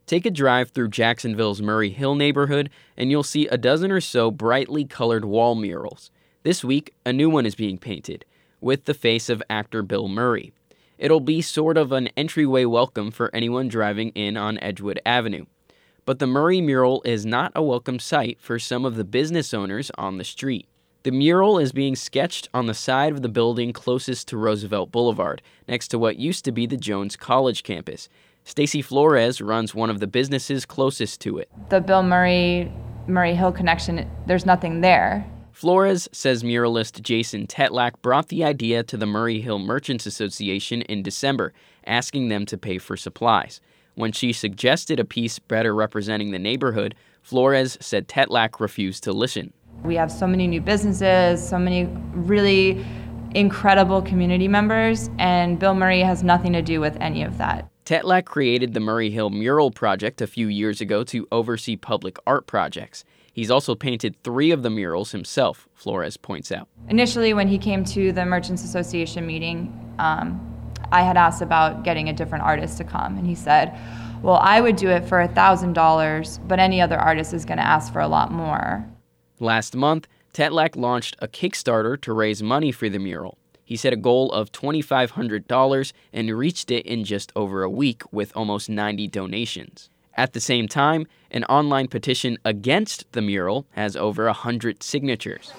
Take a drive through Jacksonville's Murray Hill neighborhood, and you'll see a dozen or so brightly colored wall murals. This week, a new one is being painted, with the face of actor Bill Murray. It'll be sort of an entryway welcome for anyone driving in on Edgewood Avenue. But the Murray mural is not a welcome sight for some of the business owners on the street. The mural is being sketched on the side of the building closest to Roosevelt Boulevard, next to what used to be the Jones College campus. Stacy Flores runs one of the businesses closest to it. The Bill Murray Hill connection, there's nothing there. Flores says muralist Jason Tetlak brought the idea to the Murray Hill Merchants Association in December, asking them to pay for supplies. When she suggested a piece better representing the neighborhood, Flores said Tetlak refused to listen. We have so many new businesses, so many really incredible community members, and Bill Murray has nothing to do with any of that. Tetlak created the Murray Hill Mural Project a few years ago to oversee public art projects. He's also painted 3 of the murals himself, Flores points out. Initially, when he came to the Merchants Association meeting, I had asked about getting a different artist to come, and he said, well, I would do it for $1,000, but any other artist is going to ask for a lot more. Last month, Tetlak launched a Kickstarter to raise money for the mural. He set a goal of $2,500 and reached it in just over a week with almost 90 donations. At the same time, an online petition against the mural has over 100 signatures.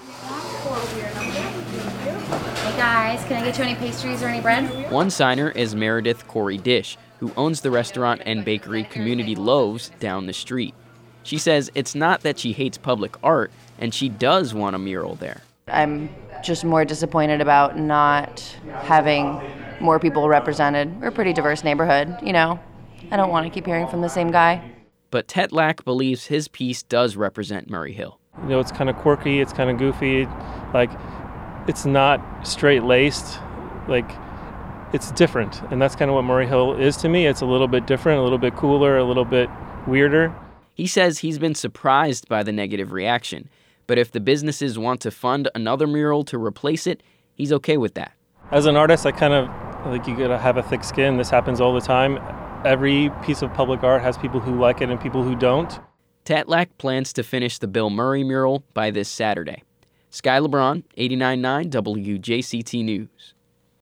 Hey guys, can I get you any pastries or any bread? One signer is Meredith Corey Dish, who owns the restaurant and bakery Community Loaves down the street. She says it's not that she hates public art, and she does want a mural there. I'm just more disappointed about not having more people represented. We're a pretty diverse neighborhood, you know. I don't want to keep hearing from the same guy. But Tetlak believes his piece does represent Murray Hill. You know, it's kind of quirky, it's kind of goofy, like it's not straight-laced, like it's different. And that's kind of what Murray Hill is to me. It's a little bit different, a little bit cooler, a little bit weirder. He says he's been surprised by the negative reaction, but if the businesses want to fund another mural to replace it, he's okay with that. As an artist, I kind of, like, you gotta have a thick skin. This happens all the time. Every piece of public art has people who like it and people who don't. Tetlak plans to finish the Bill Murray mural by this Saturday. Sky LeBron, 89.9 WJCT News.